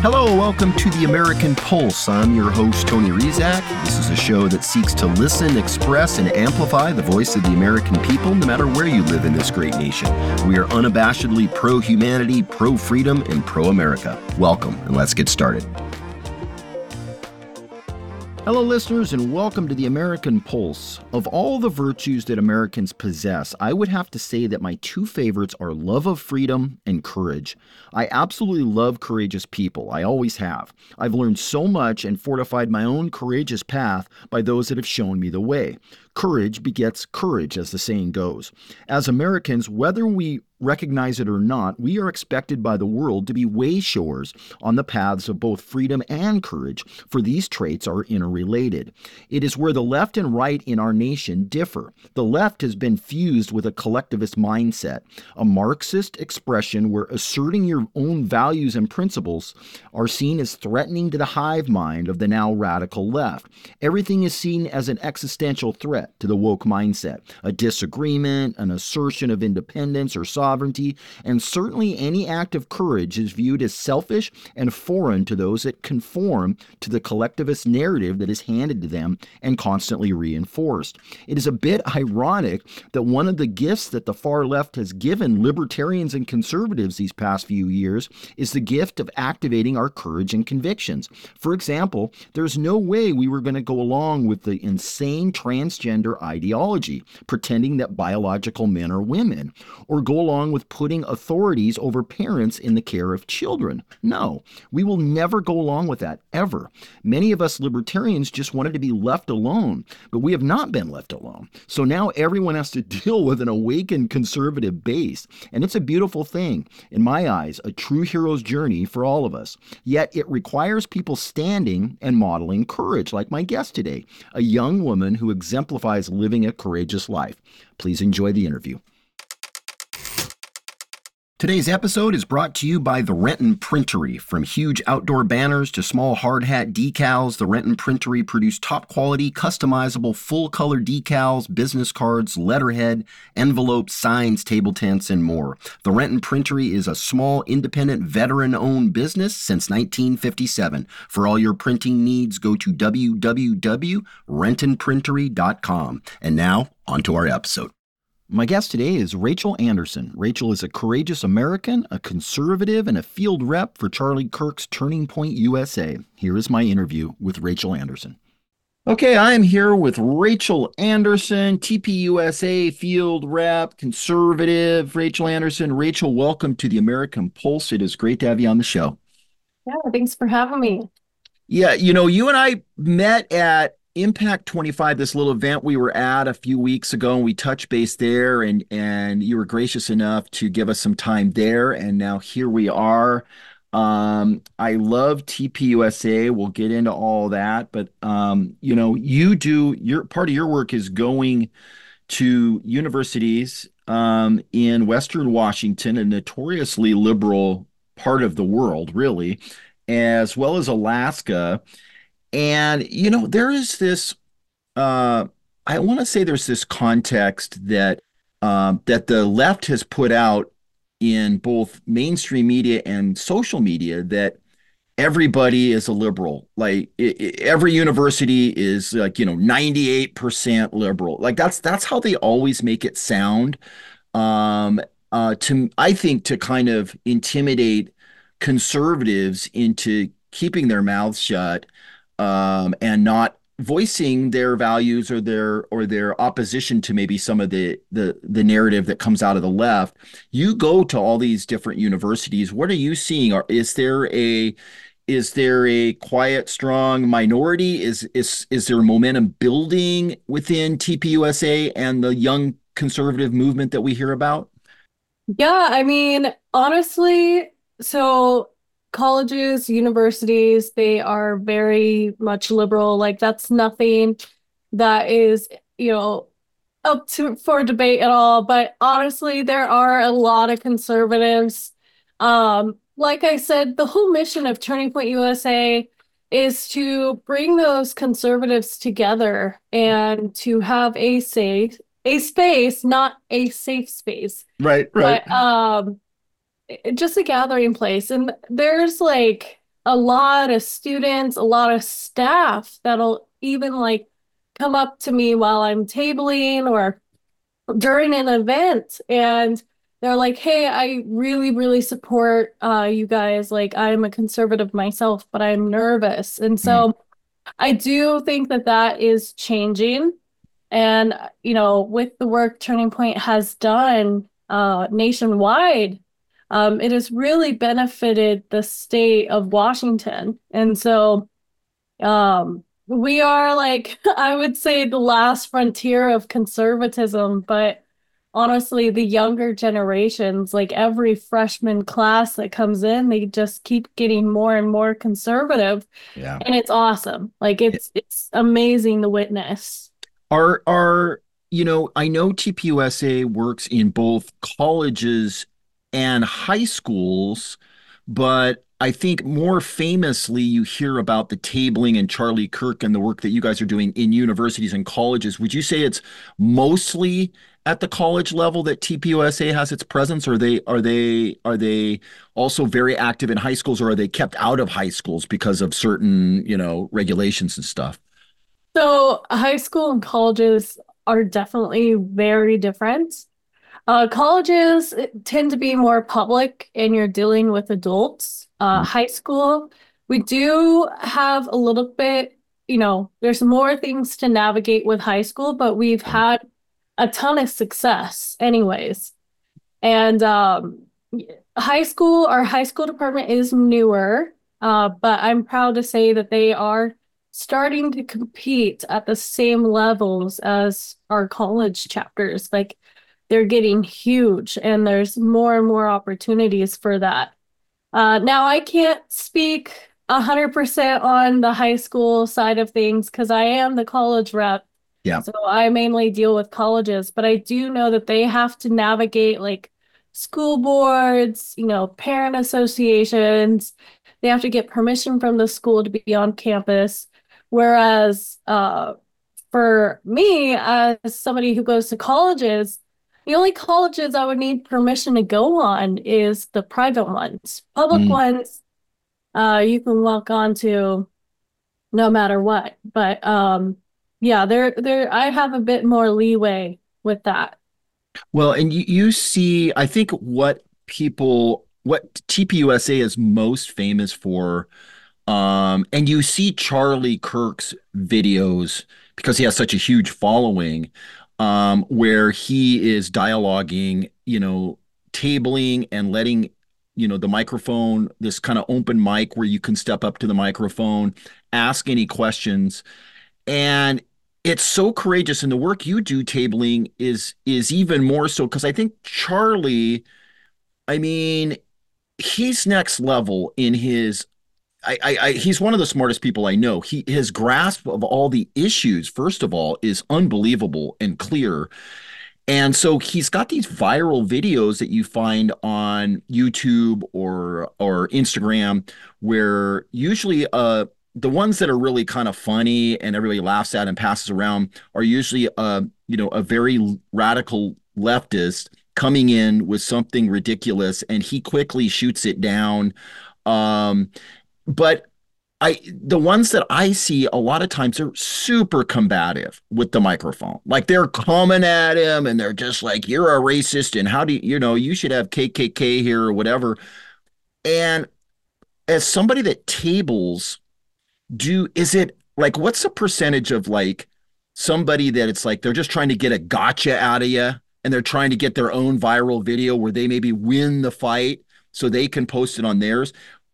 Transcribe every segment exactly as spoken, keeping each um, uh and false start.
Hello, welcome to the American Pulse. I'm your host, Tony Rizak. This is a show that seeks to listen, express, and amplify the voice of the American people, no matter where you live in this great nation. We are unabashedly pro-humanity, pro-freedom, and pro-America. Welcome, and let's get started. Hello, listeners, and welcome to the American Pulse. Of all the virtues that Americans possess, I would have to say that my two favorites are love of freedom and courage. I absolutely love courageous people. I always have. I've learned so much and fortified my own courageous path by those that have shown me the way. Courage begets courage, as the saying goes. As Americans, whether we recognize it or not, we are expected by the world to be way-showers on the paths of both freedom and courage, for these traits are interrelated. It is where the left and right in our nation differ. The left has been fused with a collectivist mindset, a Marxist expression where asserting your own values and principles are seen as threatening to the hive mind of the now radical left. Everything is seen as an existential threat to the woke mindset, a disagreement, an assertion of independence or sovereignty, and certainly any act of courage is viewed as selfish and foreign to those that conform to the collectivist narrative that is handed to them and constantly reinforced. It is a bit ironic that one of the gifts that the far left has given libertarians and conservatives these past few years is the gift of activating our courage and convictions. For example, there's no way we were going to go along with the insane transgender ideology, pretending that biological men are women, or go along with putting authorities over parents in the care of children. No, we will never go along with that, ever. Many of us libertarians just wanted to be left alone, but we have not been left alone. So now everyone has to deal with an awakened conservative base, and it's a beautiful thing. In my eyes, a true hero's journey for all of us. Yet it requires people standing and modeling courage, like my guest today, a young woman who exemplifies living a courageous life. Please enjoy the interview. Today's episode is brought to you by the Renton Printery. From huge outdoor banners to small hard hat decals, the Renton Printery produce top quality, customizable, full color decals, business cards, letterhead, envelopes, signs, table tents, and more. The Renton Printery is a small, independent, veteran-owned business since nineteen fifty-seven. For all your printing needs, go to w w w dot renton printery dot com. And now, on to our episode. My guest today is Rachel Anderson. Rachel is a courageous American, a conservative, and a field rep for Charlie Kirk's Turning Point U S A. Here is my interview with Rachel Anderson. Okay, I am here with Rachel Anderson, T P U S A field rep, conservative. Rachel Anderson. Rachel, welcome to the American Pulse. It is great to have you on the show. Yeah, thanks for having me. Yeah, you know, you and I met at Impact twenty-five, this little event we were at a few weeks ago, and we touched base there, and and you were gracious enough to give us some time there, and now here we are. Um, I love T P U S A. We'll get into all that, but um, you know, you do your part of your work is going to universities um, in Western Washington, a notoriously liberal part of the world, really, as well as Alaska. And, you know, there is this, uh, I want to say there's this context that um, that the left has put out in both mainstream media and social media that everybody is a liberal. Like I I every university is like, you know, ninety-eight percent liberal. Like that's that's how they always make it sound. Um, uh, to I think to kind of intimidate conservatives into keeping their mouths shut um, and not voicing their values or their or their opposition to maybe some of the the the narrative that comes out of the left. You go to all these different universities. What are you seeing? Are, is there a is there a quiet, strong minority? Is is is there momentum building within T P U S A and the young conservative movement that we hear about? Yeah, I mean, honestly, so colleges, universities, they are very much liberal. Like that's nothing that is, you know, up to for debate at all. But honestly, there are a lot of conservatives. Um, like I said, the whole mission of Turning Point U S A is to bring those conservatives together and to have a safe, a space, not a safe space, Right, right. but um, just a gathering place. And there's like a lot of students, a lot of staff that'll even like come up to me while I'm tabling or during an event and they're like, "Hey, I really, really support uh, you guys. Like, I'm a conservative myself, but I'm nervous." And Mm. so I do think that that is changing. And, you know, with the work Turning Point has done uh, nationwide, um, it has really benefited the state of Washington. And so um, we are like, I would say the last frontier of conservatism, but honestly, the younger generations, like every freshman class that comes in, they just keep getting more and more conservative, Yeah. and it's awesome. Like it's it's amazing to witness. Are are you know, I know T P U S A works in both colleges and high schools, but I think more famously you hear about the tabling and Charlie Kirk and the work that you guys are doing in universities and colleges. Would you say it's mostly at the college level that T P U S A has its presence, or are they are they are they also very active in high schools, or are they kept out of high schools because of certain, you know, regulations and stuff? So high school and colleges are definitely very different. Uh, colleges tend to be more public and you're dealing with adults. Uh, high school, we do have a little bit, you know, there's more things to navigate with high school, but we've had a ton of success anyways. And um, high school, our high school department is newer, uh, but I'm proud to say that they are starting to compete at the same levels as our college chapters. Like they're getting huge, and there's more and more opportunities for that. Uh, now, I can't speak one hundred percent on the high school side of things because I am the college rep. Yeah. So I mainly deal with colleges, but I do know that they have to navigate like school boards, you know, parent associations. They have to get permission from the school to be on campus. Whereas uh, for me, as somebody who goes to colleges, the only colleges I would need permission to go on is the private ones. Public Mm. ones, uh, you can walk on to no matter what. But um, yeah, there there I have a bit more leeway with that. Well, and you, you see, I think what people, what T P U S A is most famous for, um, and you see Charlie Kirk's videos because he has such a huge following, um, where he is dialoguing, you know, tabling and letting, you know, the microphone, this kind of open mic where you can step up to the microphone, ask any questions. And it's so courageous, and the work you do tabling is is even more so because I think Charlie, I mean, he's next level in his I, I, I he's one of the smartest people I know. He his grasp of all the issues, first of all, is unbelievable and clear. And so he's got these viral videos that you find on YouTube or or Instagram where usually uh the ones that are really kind of funny and everybody laughs at and passes around are usually uh you know a very radical leftist coming in with something ridiculous and he quickly shoots it down. Um but I the ones that I see a lot of times are super combative with the microphone. Like they're coming at him and they're just like, "You're a racist, and how do you, you know, you should have K K K here or whatever." And as somebody that tables, do is it like what's the percentage of like somebody that it's like they're just trying to get a gotcha out of you and they're trying to get their own viral video where they maybe win the fight so they can post it on theirs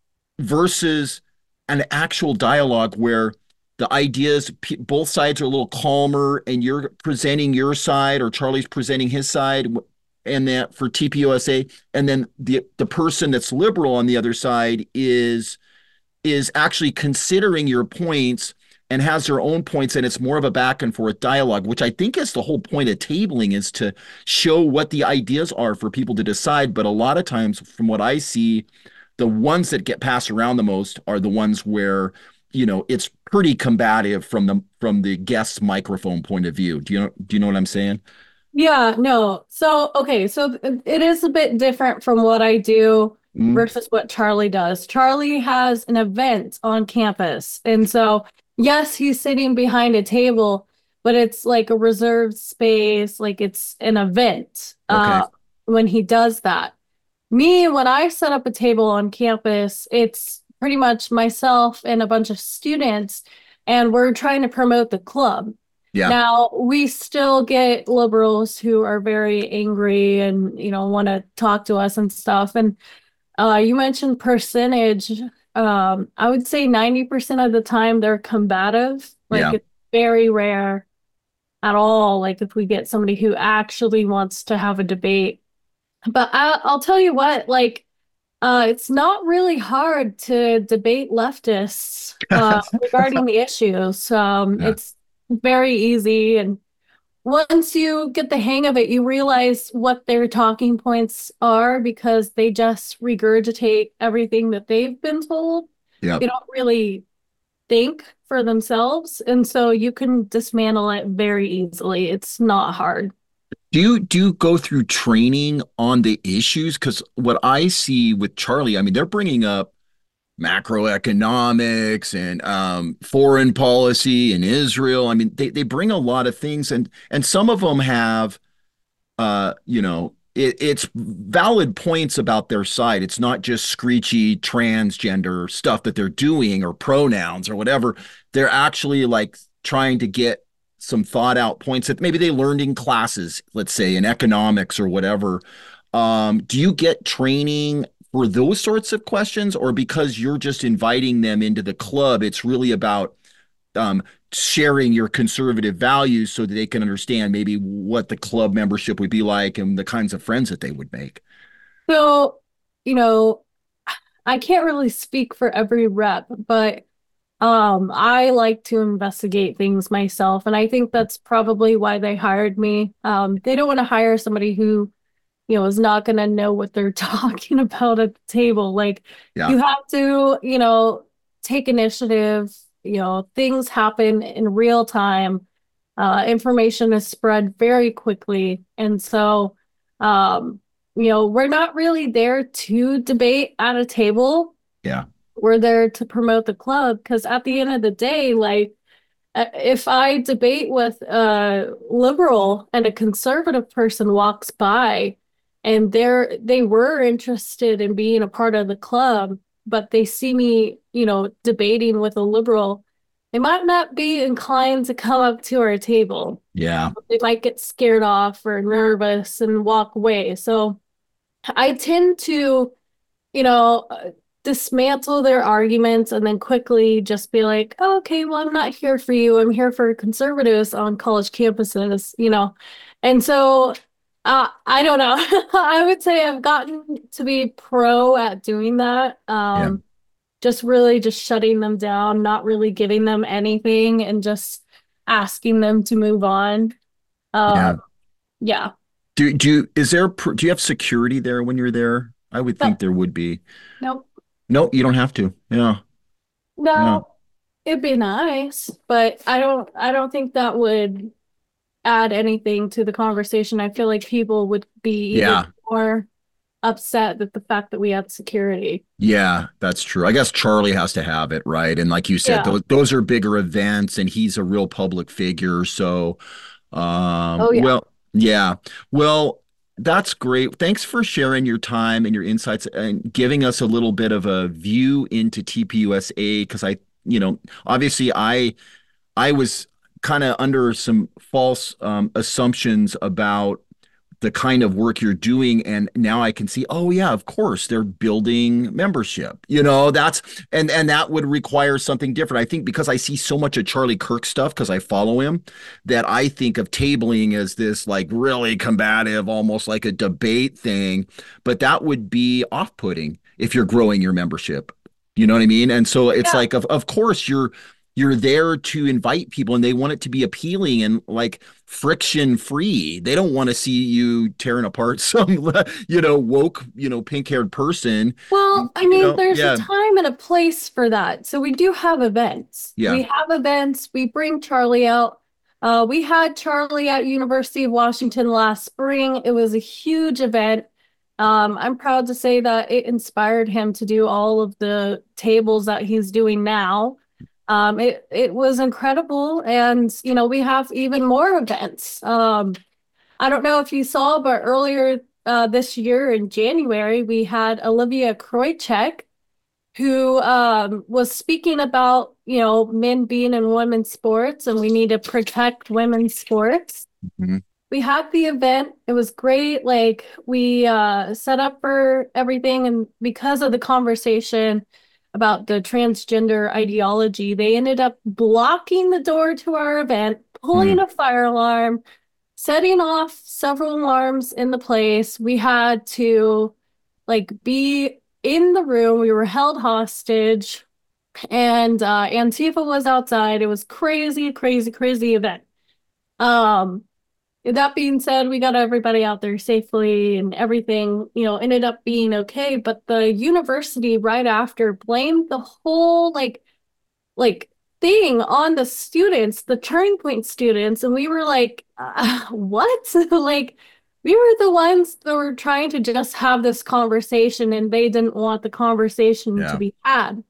versus an actual dialogue where the ideas both sides are a little calmer and you're presenting your side or Charlie's presenting his side and that for T P U S A and then the the person that's liberal on the other side is is actually considering your points and has their own points and it's more of a back and forth dialogue, which I think is the whole point of tabling is to show what the ideas are for people to decide. But a lot of times from what I see, the ones that get passed around the most are the ones where, you know, it's pretty combative from the from the guest's microphone point of view. Do you know do you know what I'm saying? Yeah, no. So, okay, so it is a bit different from what I do. Mm, versus what Charlie does. Charlie has an event on campus. And so, yes, he's sitting behind a table, but it's like a reserved space, like it's an event okay. uh, when he does that. Me, when I set up a table on campus, it's pretty much myself and a bunch of students, and we're trying to promote the club. Yeah. Now, we still get liberals who are very angry and, you know, want to talk to us and stuff. And uh, you mentioned percentage. Um, I would say ninety percent of the time they're combative. Like Yeah. it's very rare at all. Like if we get somebody who actually wants to have a debate. But I, I'll tell you what, like, uh, it's not really hard to debate leftists uh, regarding the issues. Um, Yeah. it's very easy. And once you get the hang of it, you realize what their talking points are because they just regurgitate everything that they've been told. Yeah. They don't really think for themselves. And so you can dismantle it very easily. It's not hard. Do you do you go through training on the issues? Because what I see with Charlie, I mean, they're bringing up macroeconomics and um, foreign policy and Israel. I mean, they they bring a lot of things, and and some of them have uh, you know, it, it's valid points about their side. It's not just screechy transgender stuff that they're doing or pronouns or whatever. They're actually like trying to get some thought out points that maybe they learned in classes, let's say in economics or whatever. Um, do you get training for those sorts of questions, or because you're just inviting them into the club, it's really about um, sharing your conservative values so that they can understand maybe what the club membership would be like and the kinds of friends that they would make. So, you know, I can't really speak for every rep, but um, I like to investigate things myself, and I think that's probably why they hired me. Um, they don't want to hire somebody who, you know, is not going to know what they're talking about at the table. Like, Yeah. you have to, you know, take initiative. You know, things happen in real time. Uh, information is spread very quickly, and so, um, you know, we're not really there to debate at a table. Yeah. We're there to promote the club because at the end of the day, like uh, if I debate with a liberal and a conservative person walks by and they're they were interested in being a part of the club, but they see me, you know, debating with a liberal, they might not be inclined to come up to our table. Yeah. They might get scared off or nervous and walk away. So I tend to, you know, uh, dismantle their arguments and then quickly just be like, oh, okay, well, I'm not here for you. I'm here for conservatives on college campuses, you know. And so uh, I don't know. I would say I've gotten to be pro at doing that. Yeah. Um, just really just shutting them down, not really giving them anything and just asking them to move on. Uh, Yeah. yeah. Do do you, is there do you have security there when you're there? I would think No, there would be. no, No, you don't have to. Yeah. Yeah. no. It'd be nice, but I don't I don't think that would add anything to the conversation. I feel like people would be even Yeah. more upset at the fact that we had security. Yeah, that's true. I guess Charlie has to have it, right? And like you said, Yeah. those those are bigger events and he's a real public figure. So um Oh yeah. well, yeah. Well, that's great. Thanks for sharing your time and your insights and giving us a little bit of a view into T P U S A because I, you know, obviously I I was kind of under some false um, assumptions about the kind of work you're doing, and now I can see, oh yeah, of course they're building membership, you know. That's and and that would require something different. I think because I see so much of Charlie Kirk stuff because I follow him, that I think of tabling as this like really combative, almost like a debate thing, but that would be off-putting if you're growing your membership, you know what I mean? And so it's Yeah. like of, of course you're you're there to invite people and they want it to be appealing and like friction free. They don't want to see you tearing apart some, you know, woke, you know, pink haired person. Well, I You mean, know, there's a yeah, time and a place for that. So we do have events. yeah, We have events. We bring Charlie out. Uh, we had Charlie at University of Washington last spring. It was a huge event. Um, I'm proud to say that it inspired him to do all of the tables that he's doing now. Um, it it was incredible, and you know we have even more events. Um, I don't know if you saw, but earlier uh, this year in January, we had Olivia Kroicek, who um, was speaking about, you know, men being in women's sports and we need to protect women's sports. Mhm. We had the event. It was great. Like we uh, set up for everything. And because of the conversation about the transgender ideology, they ended up blocking the door to our event, pulling Mm. a fire alarm, setting off several alarms in the place. We had to like be in the room. We were held hostage, and uh, Antifa was outside. It was crazy, crazy, crazy event. Um, that being said, we got everybody out there safely, and everything, you know, ended up being okay. But the university right after blamed the whole like like thing on the students, the Turning Point students, and we were like, uh, what? Like, we were the ones that were trying to just have this conversation, and they didn't want the conversation to Yeah. be had.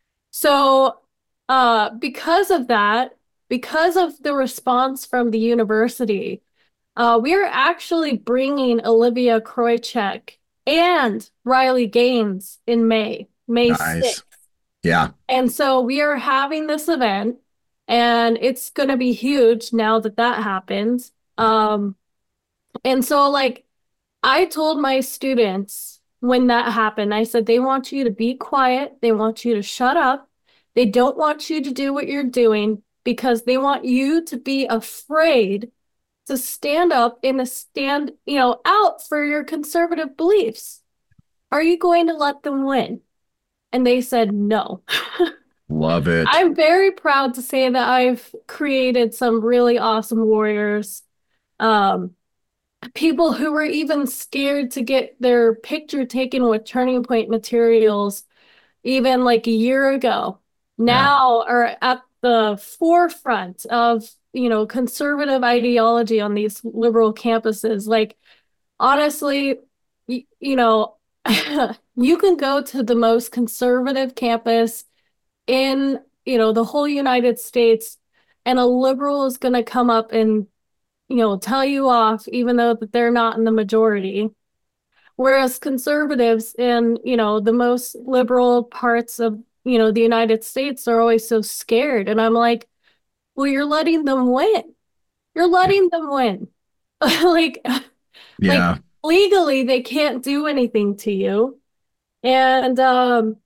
So, uh, because of that, because of the response from the university, uh, we are actually bringing Olivia Kroicek and Riley Gaines in May, May Nice. sixth. Yeah. And so we are having this event, and it's going to be huge now that that happens. Um, and so, like, I told my students when that happened, I said, they want you to be quiet. They want you to shut up. They don't want you to do what you're doing because they want you to be afraid to stand up and to stand, you know, out for your conservative beliefs. Are you going to let them win? And they said no. Love it. I'm very proud to say that I've created some really awesome warriors. Um, people who were even scared to get their picture taken with Turning Point materials even like a year ago, Yeah. now are at the forefront of, you know, conservative ideology on these liberal campuses. Like, honestly, you, you know, you can go to the most conservative campus in, you know, the whole United States, and a liberal is going to come up and, you know, tell you off, even though that they're not in the majority. Whereas conservatives in, you know, the most liberal parts of, you know, the United States are always so scared. And I'm like, well, you're letting them win. You're letting them win. Like, like Yeah. legally, they can't do anything to you. And um,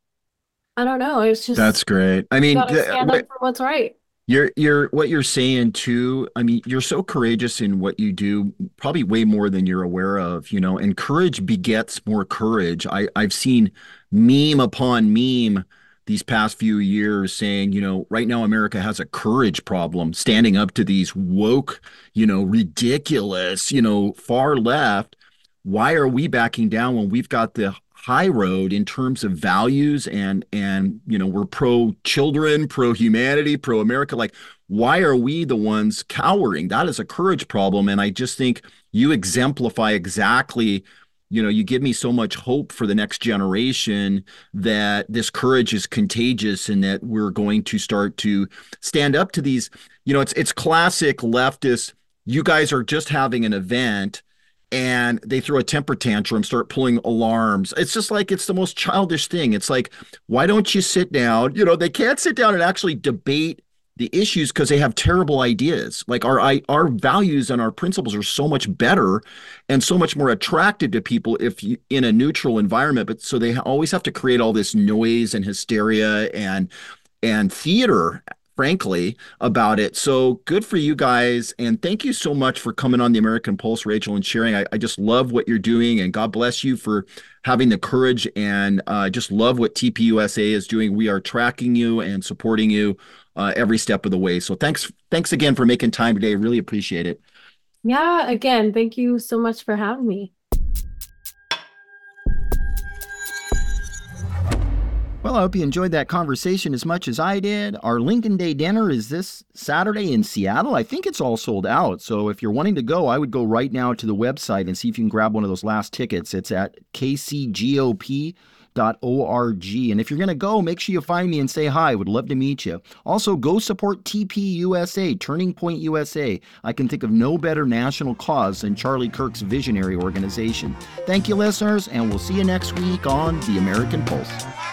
I don't know. It's just That's great. I mean, gotta th- stand up what for what's right. you're you're what you're saying too. I mean, you're so courageous in what you do, probably way more than you're aware of, you know, and courage begets more courage. I I've seen meme upon meme these past few years saying, you know, right now America has a courage problem standing up to these woke, you know, ridiculous, you know, far left. Why are we backing down when we've got the high road in terms of values and and you know we're pro children, pro humanity, pro America? Like, why are we the ones cowering? That is a courage problem, and I just think you exemplify exactly. You know, you give me so much hope for the next generation that this courage is contagious and that we're going to start to stand up to these. You know, it's it's classic leftist. You guys are just having an event and they throw a temper tantrum, start pulling alarms. It's just like it's the most childish thing. It's like, why don't you sit down? You know, they can't sit down and actually debate the issues because they have terrible ideas. Like our our values and our principles are so much better and so much more attractive to people if you, in a neutral environment. But so they always have to create all this noise and hysteria and and theater, frankly, about it. So good for you guys. And thank you so much for coming on the American Pulse, Rachel, and sharing. I, I just love what you're doing. And God bless you for having the courage and uh, just love what T P U S A is doing. We are tracking you and supporting you uh, every step of the way. So thanks, thanks again for making time today. Really appreciate it. Yeah, again, thank you so much for having me. Well, I hope you enjoyed that conversation as much as I did. Our Lincoln Day dinner is this Saturday in Seattle. I think it's all sold out. So if you're wanting to go, I would go right now to the website and see if you can grab one of those last tickets. It's at k c g o p dot org. And if you're going to go, make sure you find me and say hi. Would love to meet you. Also, go support T P U S A, Turning Point U S A. I can think of no better national cause than Charlie Kirk's visionary organization. Thank you, listeners, and we'll see you next week on The American Pulse.